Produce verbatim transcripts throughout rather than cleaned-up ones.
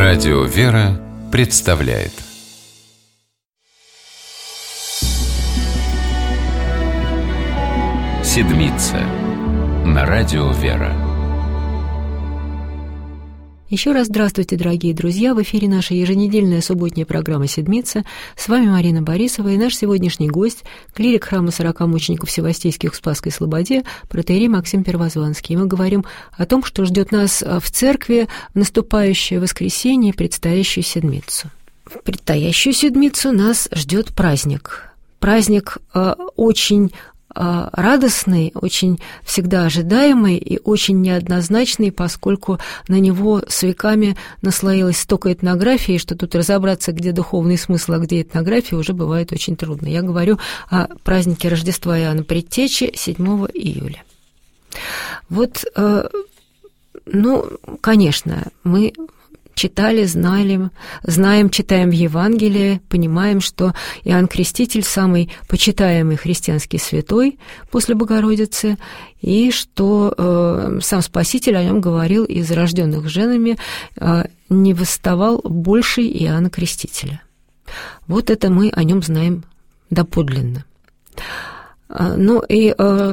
Радио «Вера» представляет Седмица на Радио «Вера». Еще раз здравствуйте, дорогие друзья! В эфире наша еженедельная субботняя программа «Седмица». С вами Марина Борисова и наш сегодняшний гость, клирик храма сорока мучеников Всевоістійських в Спасской Слободе, протоиерей Максим Первозванский. И мы говорим о том, что ждет нас в церкви в наступающее воскресенье, предстоящую Седмицу. В предстоящую Седмицу нас ждет праздник. Праздник э, очень радостный, очень всегда ожидаемый и очень неоднозначный, поскольку на него с веками наслоилось столько этнографии, что тут разобраться, где духовный смысл, а где этнография, уже бывает очень трудно. Я говорю о празднике Рождества Иоанна Предтечи седьмого июля. Вот, ну, конечно, мы читали, знали, знаем, читаем в Евангелии, понимаем, что Иоанн Креститель самый почитаемый христианский святой после Богородицы, и что э, сам Спаситель о нем говорил: из рожденных женами э, не восставал больший Иоанна Крестителя. Вот это мы о нем знаем доподлинно. Ну и э,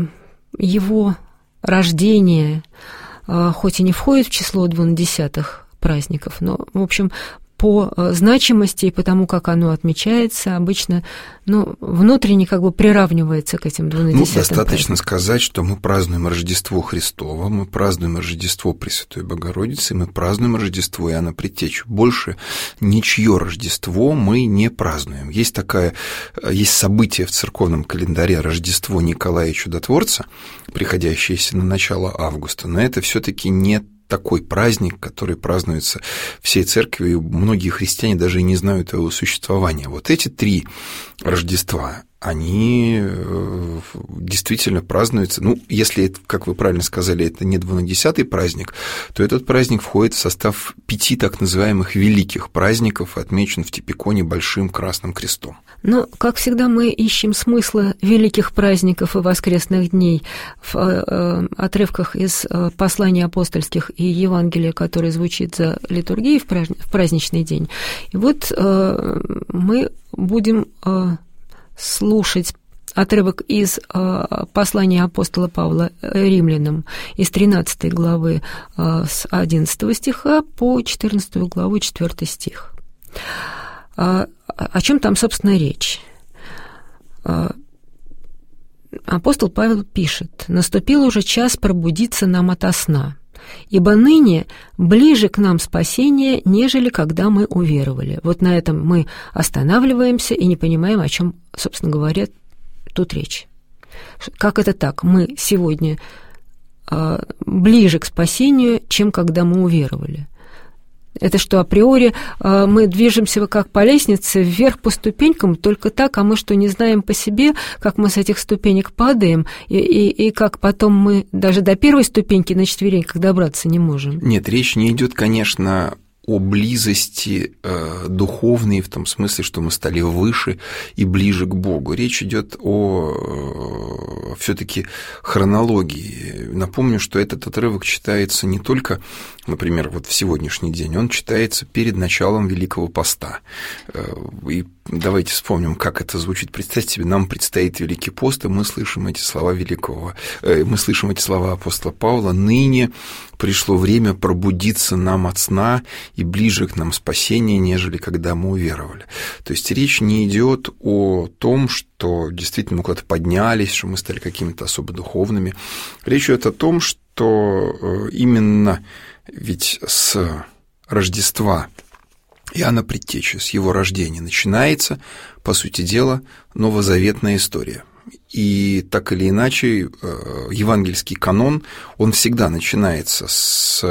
его рождение, э, хоть и не входит в число двунадесятых праздников, но, в общем, по значимости и по тому, как оно отмечается, обычно, ну, внутренне как бы приравнивается к этим двунадесятым. Ну, достаточно сказать, что мы празднуем Рождество Христово, мы празднуем Рождество Пресвятой Богородицы, мы празднуем Рождество Иоанна Предтечи. Больше ничье Рождество мы не празднуем. Есть такая, есть событие в церковном календаре Рождество Николая Чудотворца, приходящееся на начало августа, но это все-таки не такой праздник, который празднуется всей церковью, и многие христиане даже и не знают его существования. Вот эти три Рождества, они действительно празднуются. Ну, если, это, как вы правильно сказали, это не двунадесятый праздник, то этот праздник входит в состав пяти так называемых великих праздников, отмечен в Типиконе большим красным крестом. Ну, как всегда, мы ищем смысла великих праздников и воскресных дней в э, отрывках из э, посланий апостольских и Евангелия, который звучит за литургией в, празд... в праздничный день. И вот э, мы будем э, слушать отрывок из э, послания апостола Павла римлянам из тринадцатой главы э, с одиннадцатого стиха по четырнадцатую главу, четвёртый стих. О чем там, собственно, речь? Апостол Павел пишет: «Наступил уже час пробудиться нам ото сна, ибо ныне ближе к нам спасение, нежели когда мы уверовали». Вот на этом мы останавливаемся и не понимаем, о чем, собственно говоря, тут речь. Как это так? Мы сегодня ближе к спасению, чем когда мы уверовали. Это что, априори э, мы движемся как по лестнице вверх по ступенькам, только так, а мы что, не знаем по себе, как мы с этих ступенек падаем, и, и, и как потом мы даже до первой ступеньки на четвереньках добраться не можем? Нет, речь не идет, конечно, о близости э, духовной, в том смысле, что мы стали выше и ближе к Богу. Речь идет о э, все-таки хронологии. Напомню, что этот отрывок читается не только, например, вот в сегодняшний день, он читается перед началом Великого Поста. Э, и давайте вспомним, как это звучит. Представьте себе, нам предстоит Великий пост, и мы слышим эти слова великого, э, мы слышим эти слова апостола Павла: «Ныне пришло время пробудиться нам от сна, и ближе к нам спасение, нежели когда мы уверовали». То есть речь не идет о том, что действительно мы куда-то поднялись, что мы стали какими-то особо духовными. Речь идет о том, что именно ведь с Рождества Иоанна Предтечи, с его рождения начинается, по сути дела, новозаветная история. И так или иначе, евангельский канон, он всегда начинается с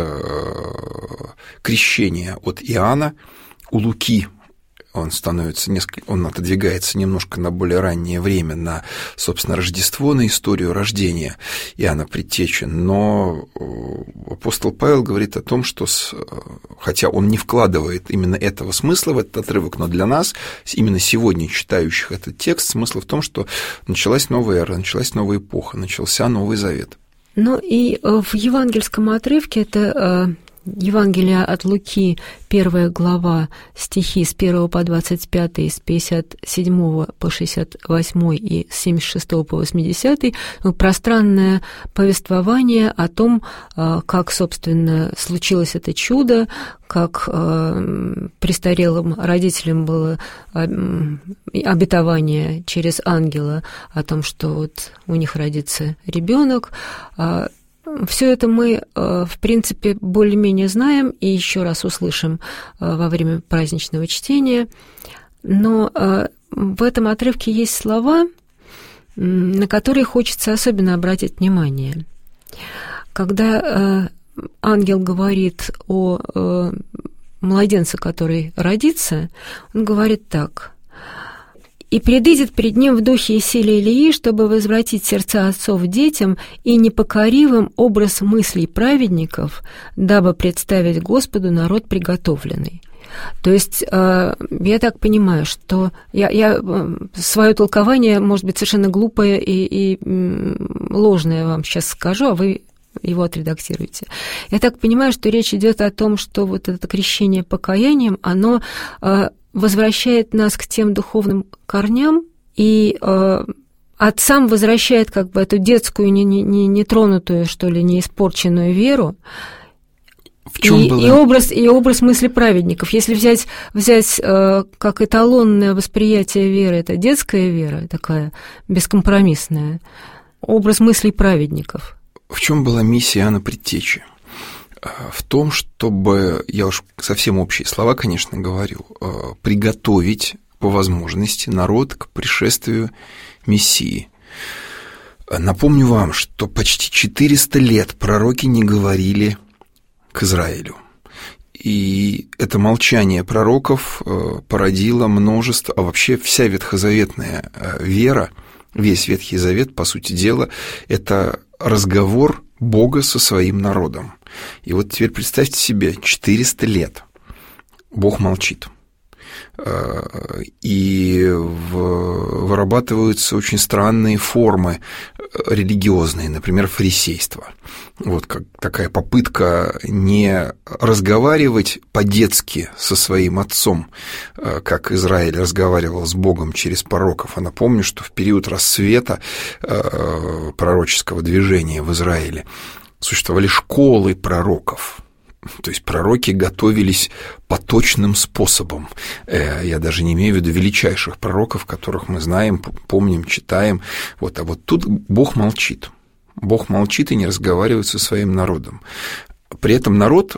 крещения от Иоанна. У Луки он становится несколько, он отодвигается немножко на более раннее время, на, собственно, Рождество, на историю рождения Иоанна Предтечи, но апостол Павел говорит о том, что, с, хотя он не вкладывает именно этого смысла в этот отрывок, но для нас, именно сегодня читающих этот текст, смысл в том, что началась новая эра, началась новая эпоха, начался Новый Завет. Ну и в евангельском отрывке это Евангелие от Луки, первая глава, стихи с первого по двадцать пятый, с пятьдесят седьмого по шестьдесят восьмой и с семьдесят шестого по восьмидесятый, пространное повествование о том, как, собственно, случилось это чудо, как престарелым родителям было обетование через ангела о том, что вот у них родится ребенок. Все это мы, в принципе, более-менее знаем и еще раз услышим во время праздничного чтения. Но в этом отрывке есть слова, на которые хочется особенно обратить внимание. Когда ангел говорит о младенце, который родится, он говорит так: «И предыдет пред ним в духе и силе Илии, чтобы возвратить сердца отцов детям и непокоривым образ мыслей праведников, дабы представить Господу народ приготовленный». То есть я так понимаю, что я, я свое толкование, может быть, совершенно глупое и, и ложное вам сейчас скажу, а вы его отредактируете. Я так понимаю, что речь идет о том, что вот это крещение покаянием, оно возвращает нас к тем духовным корням и э, отцам возвращает как бы эту детскую, не, не, не, нетронутую, что ли, неиспорченную веру. В чем и, было... и, образ, и образ мысли праведников. Если взять, взять э, как эталонное восприятие веры, это детская вера, такая бескомпромиссная, образ мыслей праведников. В чем была миссия Иоанна Предтечи? В том, чтобы, я уж совсем общие слова, конечно, говорю, приготовить по возможности народ к пришествию Мессии. Напомню вам, что почти четыреста лет пророки не говорили к Израилю. И это молчание пророков породило множество, а вообще вся ветхозаветная вера, весь Ветхий Завет, по сути дела, это разговор Бога со своим народом. И вот теперь представьте себе, четыреста лет Бог молчит. И вырабатываются очень странные формы религиозные, например, фарисейство. Вот как такая попытка не разговаривать по-детски со своим отцом, как Израиль разговаривал с Богом через пророков. А напомню, что в период рассвета пророческого движения в Израиле существовали школы пророков. То есть пророки готовились поточным способом. Я даже не имею в виду величайших пророков, которых мы знаем, помним, читаем. Вот, а вот тут Бог молчит. Бог молчит и не разговаривает со своим народом. При этом народ,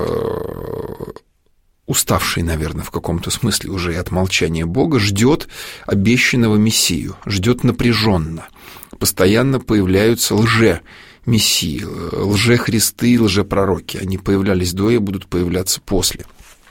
уставший, наверное, в каком-то смысле уже и от молчания Бога, ждет обещанного Мессию, ждет напряженно. Постоянно появляются лже мессии, лжехристы, лжепророки. Они появлялись до и будут появляться после.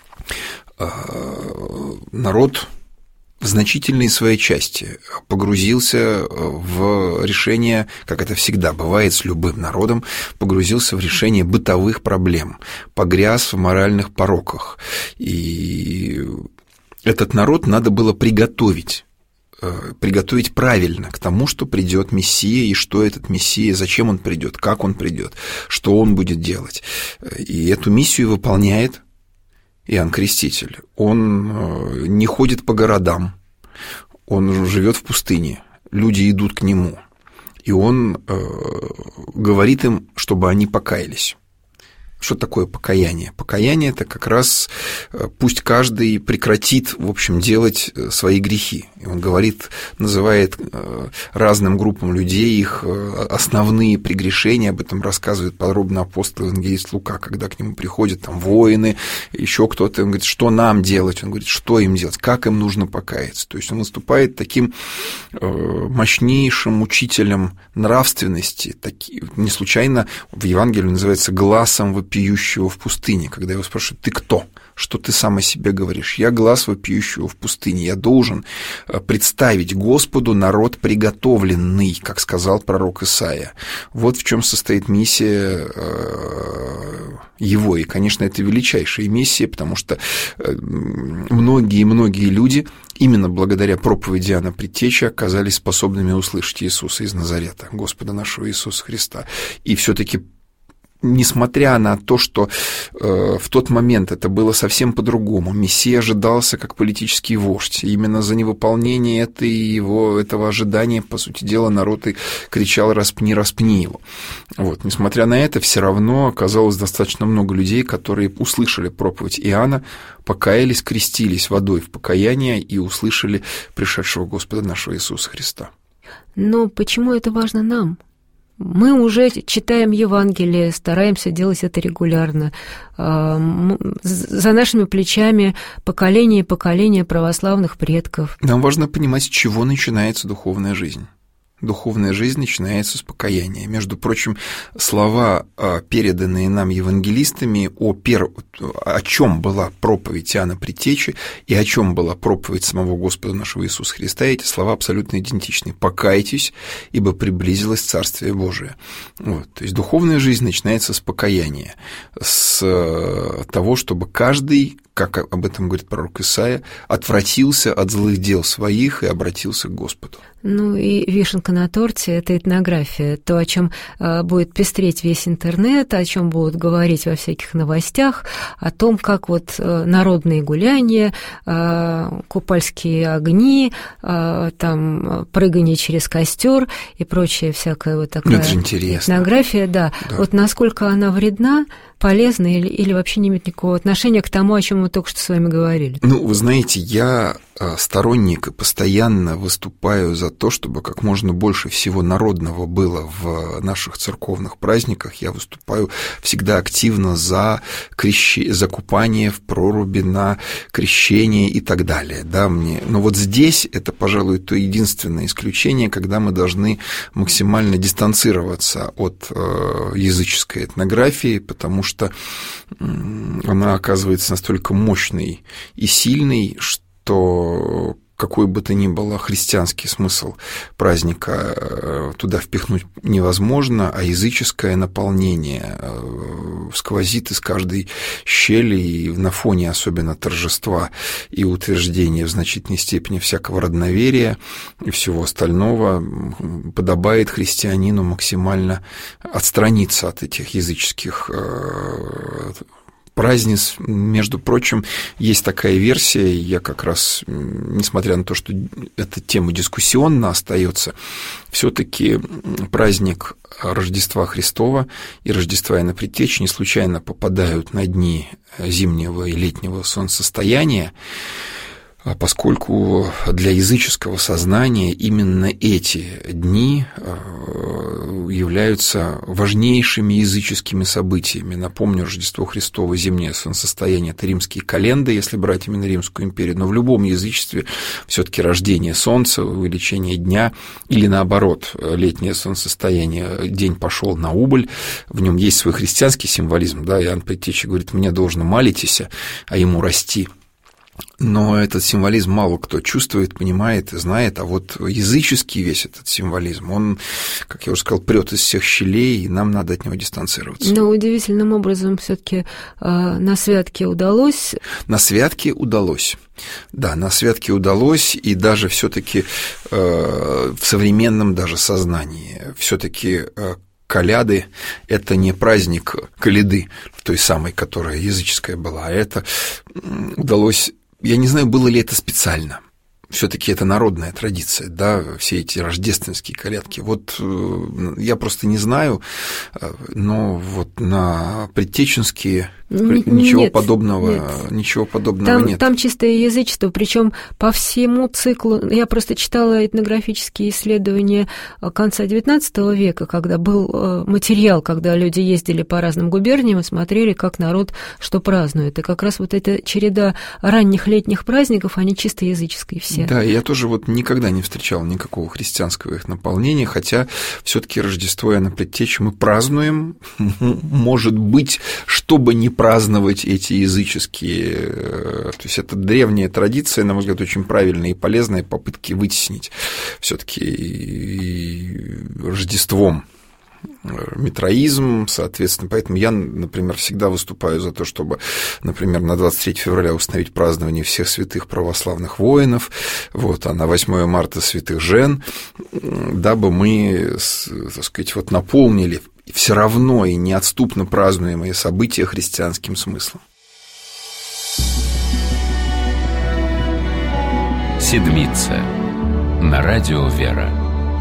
Народ в значительной своей части погрузился в решение, как это всегда бывает с любым народом, погрузился в решение бытовых проблем, погряз в моральных пороках. И этот народ надо было приготовить. приготовить правильно к тому, что придет Мессия, и что этот Мессия, зачем он придет, как он придет, что он будет делать. И эту миссию выполняет Иоанн Креститель. Он не ходит по городам, он живет в пустыне, люди идут к нему, и он говорит им, чтобы они покаялись. Что такое покаяние? Покаяние – это как раз пусть каждый прекратит, в общем, делать свои грехи. И он говорит, называет разным группам людей их основные прегрешения, об этом рассказывает подробно апостол евангелист Лука, когда к нему приходят там воины, еще кто-то, он говорит, что нам делать? Он говорит, что им делать, как им нужно покаяться. То есть он выступает таким мощнейшим учителем нравственности, не случайно в Евангелии называется гласом вопиющего в пустыне, когда его спрашивают, ты кто? Что ты сам о себе говоришь? Я глас вопиющего в пустыне, я должен представить Господу народ приготовленный, как сказал пророк Исаия. Вот в чем состоит миссия его, и, конечно, это величайшая миссия, потому что многие-многие люди именно благодаря проповеди Иоанна Предтечи оказались способными услышать Иисуса из Назарета, Господа нашего Иисуса Христа. И все-таки несмотря на то, что э, в тот момент это было совсем по-другому, Мессия ожидался как политический вождь, и именно за невыполнение этой, его, этого ожидания, по сути дела, народ и кричал «распни, распни его». Вот. Несмотря на это, все равно оказалось достаточно много людей, которые услышали проповедь Иоанна, покаялись, крестились водой в покаяние и услышали пришедшего Господа нашего Иисуса Христа. Но почему это важно нам? Мы уже читаем Евангелие, стараемся делать это регулярно. За нашими плечами поколение и поколение православных предков. Нам важно понимать, с чего начинается духовная жизнь. Духовная жизнь начинается с покаяния. Между прочим, слова, переданные нам евангелистами, о, пер... о чем была проповедь Иоанна Предтечи и о чем была проповедь самого Господа нашего Иисуса Христа, эти слова абсолютно идентичны. «Покайтесь, ибо приблизилось Царствие Божие». Вот. То есть духовная жизнь начинается с покаяния, с того, чтобы каждый, как об этом говорит пророк Исаия, отвратился от злых дел своих и обратился к Господу. Ну и вишенка на торте – это этнография, то, о чем будет пестреть весь интернет, о чем будут говорить во всяких новостях, о том, как вот народные гуляния, купальские огни, там прыгание через костер и прочая всякая вот такая этнография, да. да. Вот насколько она вредна, полезна или, или вообще не имеет никакого отношения к тому, о чем мы только что с вами говорили? Ну, вы знаете, я сторонник и постоянно выступаю за то, чтобы как можно больше всего народного было в наших церковных праздниках. Я выступаю всегда активно за, крещ... за купание в проруби, на крещение и так далее. Да, мне... Но вот здесь это, пожалуй, то единственное исключение, когда мы должны максимально дистанцироваться от языческой этнографии, потому что она оказывается настолько мощной и сильной, что то какой бы то ни было христианский смысл праздника туда впихнуть невозможно, а языческое наполнение сквозит из каждой щели, и на фоне особенно торжества и утверждения в значительной степени всякого родноверия и всего остального подобает христианину максимально отстраниться от этих языческих празднеств. Между прочим, есть такая версия, я как раз, несмотря на то, что эта тема дискуссионна остается, все-таки праздник Рождества Христова и Рождества Иоанна Предтечи не случайно попадают на дни зимнего и летнего солнцестояния, поскольку для языческого сознания именно эти дни являются важнейшими языческими событиями. Напомню, Рождество Христово, зимнее солнцестояние – это римские календы, если брать именно Римскую империю, но в любом язычестве все-таки рождение солнца, увеличение дня, или наоборот, летнее солнцестояние, день пошел на убыль, в нем есть свой христианский символизм, да, Иоанн Предтеча говорит: «Мне должно молитесь, а ему расти». Но этот символизм мало кто чувствует, понимает и знает, а вот языческий весь этот символизм, он, как я уже сказал, прёт из всех щелей, и нам надо от него дистанцироваться. Но удивительным образом все-таки э, на святке удалось. На святке удалось. Да, на святке удалось, и даже все-таки э, в современном даже сознании все-таки э, коляды – это не праздник коляды, той самой, которая языческая была, а это удалось. Я не знаю, было ли это специально. Все-таки это народная традиция, да, все эти рождественские колядки. Вот я просто не знаю, но вот на предтеченские ничего нет, подобного, нет. ничего подобного там, нет. Там чистое язычество, причем по всему циклу. Я просто читала этнографические исследования конца девятнадцатого века, когда был материал, когда люди ездили по разным губерниям и смотрели, как народ что празднует. И как раз вот эта череда ранних летних праздников, они чисто языческие все. Да, я тоже вот никогда не встречал никакого христианского их наполнения, хотя все-таки Рождество Иоанна Предтечи мы празднуем, может быть, чтобы не праздновать эти языческие, то есть это древняя традиция, на мой взгляд, очень правильная и полезная, попытки вытеснить все-таки Рождеством митроизм, соответственно, поэтому я, например, всегда выступаю за то, чтобы, например, на двадцать третьего февраля установить празднование всех святых православных воинов, вот, а на восьмое марта святых жен, дабы мы, так сказать, вот наполнили все равно и неотступно празднуемые события христианским смыслом. Седмица на радио «Вера».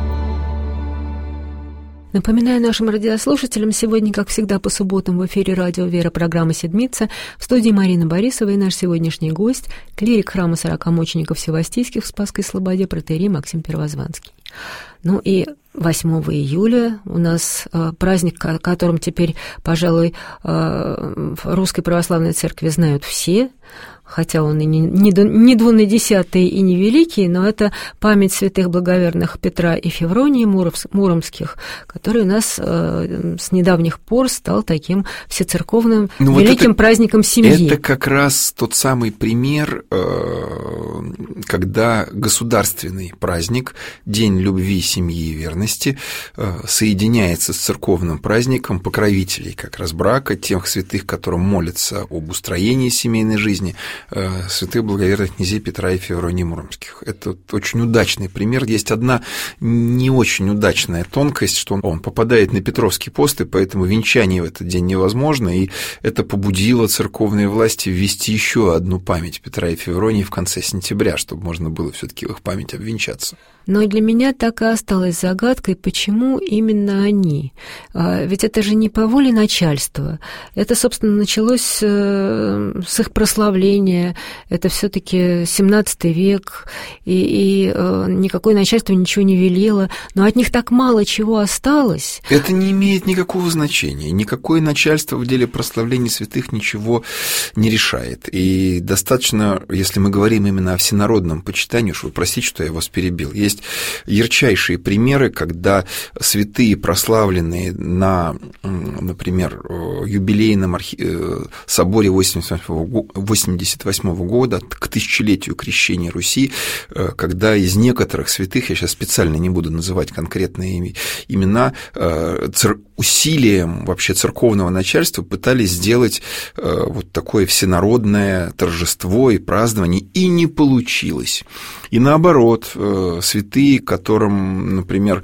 Напоминаю нашим радиослушателям, сегодня, как всегда, по субботам в эфире радио «Вера» программа «Седмица». В студии Марина Борисова и наш сегодняшний гость, клирик храма сорокамучеников Всевостийских в Спасской Слободе, протоиерей Максим Первозванский. Ну и восьмого июля у нас э, праздник, о котором теперь, пожалуй, э, в Русской Православной Церкви знают все, хотя он и не, не, не двунадесятый и не великий, но это память святых благоверных Петра и Февронии Муромских, который у нас э, с недавних пор стал таким всецерковным ну, великим вот это, праздником семьи. Это как раз тот самый пример, э, когда государственный праздник, День любви, семьи и верности, э, соединяется с церковным праздником покровителей как раз брака, тех святых, которым молятся об устроении семейной жизни, святых благоверных князей Петра и Февронии Муромских. Это очень удачный пример. Есть одна не очень удачная тонкость, что он попадает на Петровский пост, и поэтому венчание в этот день невозможно, и это побудило церковные власти ввести еще одну память Петра и Февронии в конце сентября, чтобы можно было все-таки в их память обвенчаться. Но для меня так и осталось загадкой, почему именно они. Ведь это же не по воле начальства. Это, собственно, началось с их прославления. Это все-таки семнадцатый век, и, и никакое начальство ничего не велело. Но от них так мало чего осталось. Это не имеет никакого значения. Никакое начальство в деле прославления святых ничего не решает. И достаточно, если мы говорим именно о всенародном почитании, уж вы простите, что я вас перебил, есть ярчайшие примеры, когда святые, прославленные на, например, юбилейном архи... соборе восемьдесят восьмого года к тысячелетию крещения Руси, когда из некоторых святых, я сейчас специально не буду называть конкретные имена, цер... усилием вообще церковного начальства пытались сделать вот такое всенародное торжество и празднование, и не получилось. И наоборот, святые, которым, например,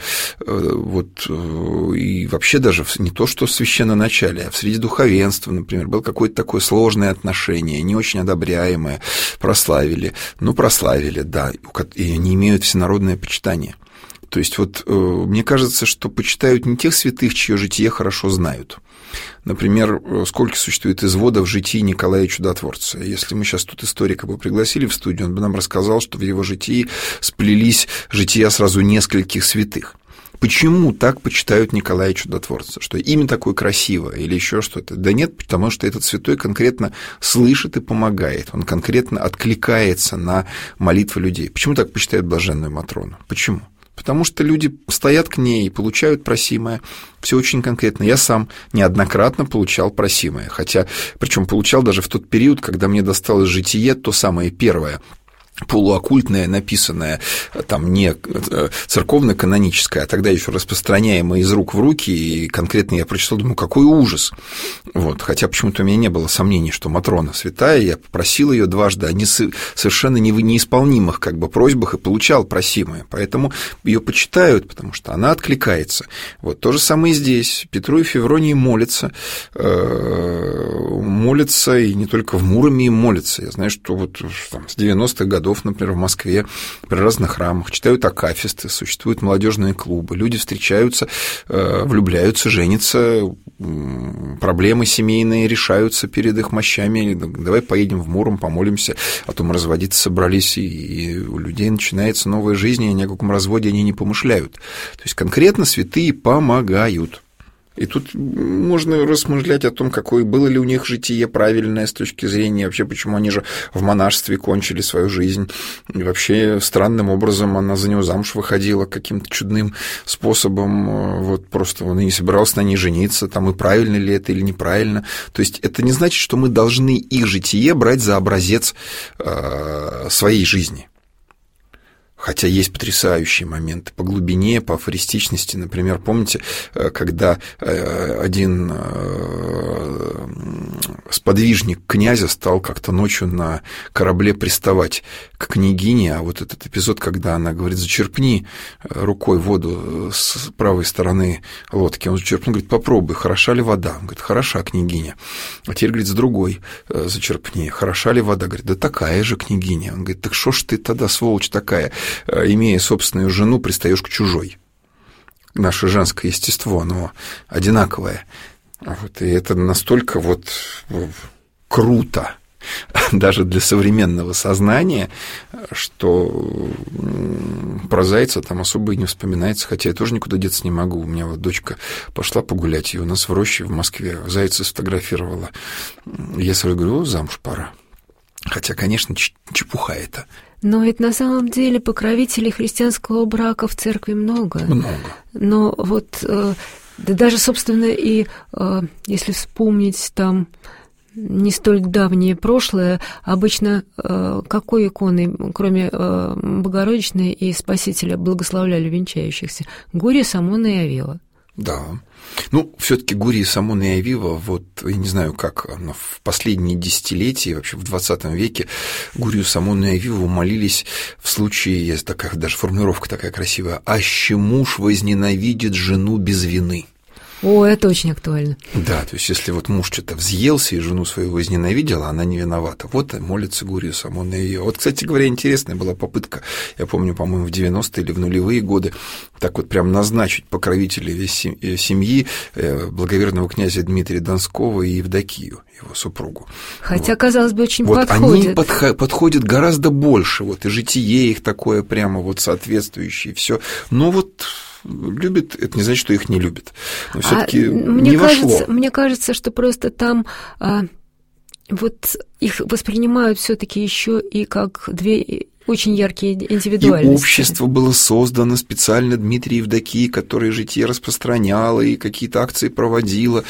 вот и вообще даже не то, что в священноначале, а в среди духовенства, например, было какое-то такое сложное отношение, не очень одобряемое, прославили, ну, прославили, да, и они имеют всенародное почитание. То есть вот мне кажется, что почитают не тех святых, чье житие хорошо знают. Например, сколько существует изводов в житии Николая Чудотворца. Если мы сейчас тут историка бы пригласили в студию, он бы нам рассказал, что в его житии сплелись жития сразу нескольких святых. Почему так почитают Николая Чудотворца? Что имя такое красивое или еще что-то? Да нет, потому что этот святой конкретно слышит и помогает, он конкретно откликается на молитвы людей. Почему так почитают блаженную Матрону? Почему? Потому что люди стоят к ней и получают просимое. Все очень конкретно. Я сам неоднократно получал просимое. Хотя, причем получал даже в тот период, когда мне досталось житие, то самое первое, полуоккультное, написанное там не церковно-каноническое, а тогда еще распространяемое из рук в руки, и конкретно я прочитал, думаю, какой ужас. Вот. Хотя почему-то у меня не было сомнений, что Матрона святая, я попросил ее дважды о совершенно неисполнимых как бы просьбах и получал просимое, поэтому ее почитают, потому что она откликается. Вот. То же самое и здесь. Петру и Февронии молятся, молятся, и не только в Муроме молятся. Я знаю, что вот там, с девяностых годов, например, в Москве, при разных храмах, читают акафисты, существуют молодежные клубы, люди встречаются, влюбляются, женятся, проблемы семейные решаются перед их мощами. Давай поедем в Муром, помолимся, а то мы разводиться собрались, и у людей начинается новая жизнь, и ни о каком разводе они не помышляют. То есть конкретно святые помогают. И тут можно размышлять о том, какое было ли у них житие правильное с точки зрения вообще, почему они же в монашестве кончили свою жизнь. И вообще странным образом она за него замуж выходила каким-то чудным способом. Вот просто он и не собирался на ней жениться, там и правильно ли это или неправильно. То есть это не значит, что мы должны их житие брать за образец своей жизни. Хотя есть потрясающие моменты по глубине, по афористичности. Например, помните, когда один сподвижник князя стал как-то ночью на корабле приставать к княгине, а вот этот эпизод, когда она говорит: зачерпни рукой воду с правой стороны лодки, он зачерпнул, говорит: попробуй, хороша ли вода? Он говорит: хороша, княгиня. А теперь, говорит, с другой зачерпни, хороша ли вода? Говорит: да такая же, княгиня. Он говорит: так что ж ты тогда, сволочь такая, имея собственную жену, пристаешь к чужой? Наше женское естество, оно одинаковое. Вот, и это настолько вот круто, даже для современного сознания, что про зайца там особо и не вспоминается, хотя я тоже никуда деться не могу. У меня вот дочка пошла погулять, и у нас в роще в Москве зайца сфотографировала. Я сразу говорю: о, замуж пора. Хотя, конечно, чепуха это. Но ведь на самом деле покровителей христианского брака в церкви много. Много. Но вот да даже, собственно, и если вспомнить там не столь давнее прошлое, обычно какой иконой, кроме Богородичной и Спасителя, благословляли венчающихся? Гурия, Самона и Авива. Да. Ну, все-таки Гурия, Самона и Авива, вот я не знаю, как в последние десятилетия, вообще в двадцатом веке, Гурию, Самону и Авиву молились в случае, есть такая даже формулировка такая красивая: «Аще муж возненавидит жену без вины». О, это очень актуально. Да, то есть, если вот муж что-то взъелся и жену свою возненавидела, она не виновата. Вот молится Гурию, Самона и Авива. Вот, кстати говоря, интересная была попытка, я помню, по-моему, в девяностые или в нулевые годы, так вот прям назначить покровителей семьи благоверного князя Дмитрия Донского и Евдокию, его супругу. Хотя, вот. казалось бы, очень вот подходит. Они подх- подходят гораздо больше, вот, и житие их такое прямо вот соответствующее, все. Но вот любят, это не значит, что их не любят. Но все-таки а не кажется, вошло. Мне кажется, что просто там а, вот их воспринимают все-таки еще и как две очень яркие индивидуальности. И общество было создано специально Дмитрия Евдокии, которое житие распространяло и какие-то акции проводило.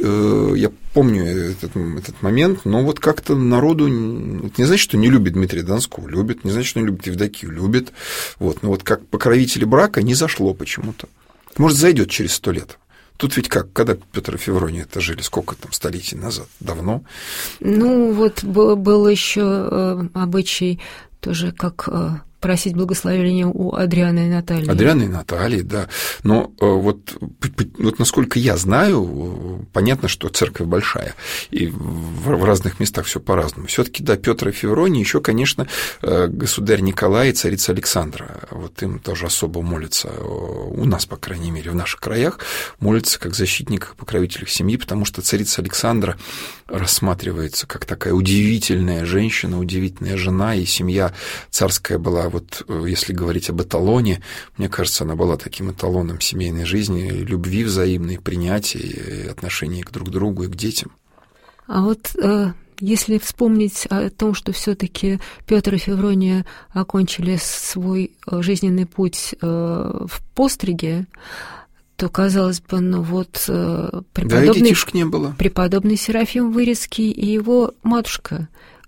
Я помню этот, этот момент, но вот как-то народу не значит, что не любит Дмитрия Донского, любит, не значит, что не любит Евдокию, любит. Вот. Но вот как покровители брака не зашло почему-то. Может, зайдет через сто лет. Тут ведь как, когда Петр и Феврония это жили, сколько там столетий назад? Давно? Ну, вот был, был еще обычай тоже, как просить благословения у Адрианы и Натальи. Адрианы и Натальи, да. Но вот, вот насколько я знаю, понятно, что церковь большая, и в разных местах все по-разному. Все-таки, да, Петр и Феврония, еще, конечно, государь Николай и царица Александра. Вот им тоже особо молятся, у нас, по крайней мере, в наших краях, молятся как защитниках, покровителях семьи, потому что царица Александра рассматривается как такая удивительная женщина, удивительная жена, и семья царская была. Вот если говорить об эталоне, мне кажется, она была таким эталоном семейной жизни, любви взаимной, принятия, отношений к друг другу и к детям. А вот э, если вспомнить о том, что все-таки Петр и Феврония окончили свой жизненный путь э, в постриге, то, казалось бы, ну вот э, преподобный, да, и детишек не было. Преподобный Серафим Вырицкий и его матушка.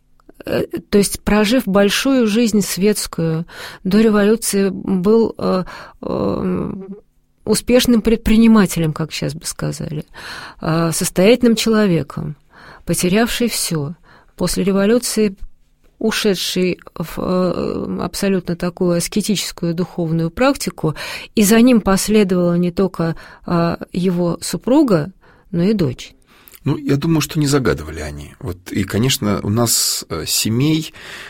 То есть, прожив большую жизнь светскую, до революции был э, э, успешным предпринимателем, как сейчас бы сказали, э, состоятельным человеком, потерявший все. После революции ушедший в э, абсолютно такую аскетическую духовную практику, и за ним последовала не только э, его супруга, но и дочь. Ну, я думаю, что не загадывали они. Вот, и, конечно, у нас семей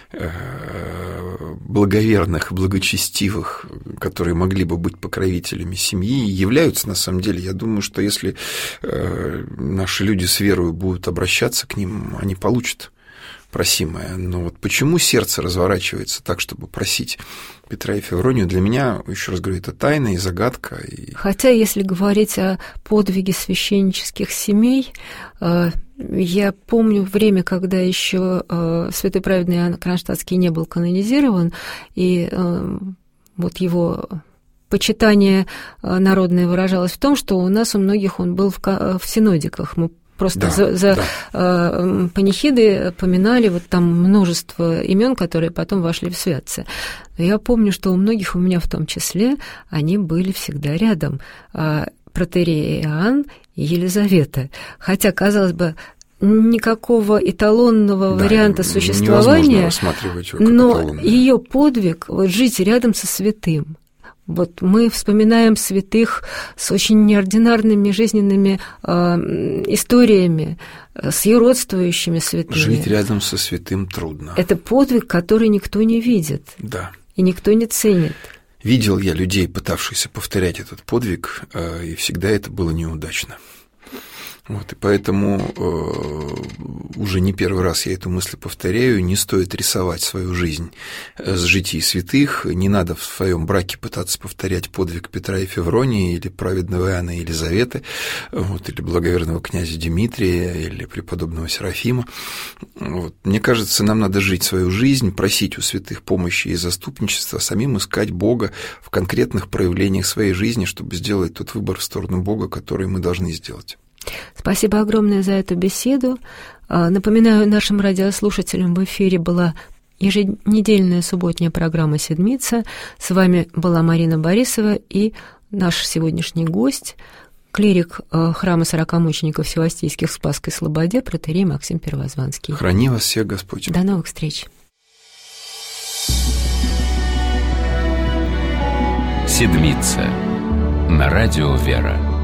благоверных, благочестивых, которые могли бы быть покровителями семьи, являются, на самом деле. Я думаю, что если наши люди с верой будут обращаться к ним, они получат просимое. Но вот почему сердце разворачивается так, чтобы просить Петра и Февронию, для меня, еще раз говорю, это тайна и загадка. И... Хотя, если говорить о подвиге священнических семей, я помню время, когда еще святой праведный Иоанн Кронштадтский не был канонизирован, и вот его почитание народное выражалось в том, что у нас у многих он был в, в синодиках. Мы Просто да, за, за да. э, панихиды поминали вот там множество имен, которые потом вошли в святцы. Я помню, что у многих, у меня в том числе, они были всегда рядом. Э, протоиерей Иоанн и Елизавета. Хотя, казалось бы, никакого эталонного да, варианта существования, но ее подвиг вот, жить рядом со святым. Вот мы вспоминаем святых с очень неординарными жизненными э, историями, с юродствующими святыми. Жить рядом со святым трудно. Это подвиг, который никто не видит. Да. И никто не ценит. Видел я людей, пытавшихся повторять этот подвиг, и всегда это было неудачно. Вот, и поэтому э, уже не первый раз я эту мысль повторяю, не стоит рисовать свою жизнь с житий святых, не надо в своем браке пытаться повторять подвиг Петра и Февронии, или праведного Иоанна и Елизаветы, вот, или благоверного князя Дмитрия, или преподобного Серафима. Вот. Мне кажется, нам надо жить свою жизнь, просить у святых помощи и заступничества, самим искать Бога в конкретных проявлениях своей жизни, чтобы сделать тот выбор в сторону Бога, который мы должны сделать. Спасибо огромное за эту беседу. Напоминаю, нашим радиослушателям в эфире была еженедельная субботняя программа «Седмица». С вами была Марина Борисова и наш сегодняшний гость, клирик храма сорокамучеников Севастийских в Спасской Слободе, протоиерей Максим Первозванский. Храни вас всех Господь. До новых встреч. «Седмица» на радио «Вера».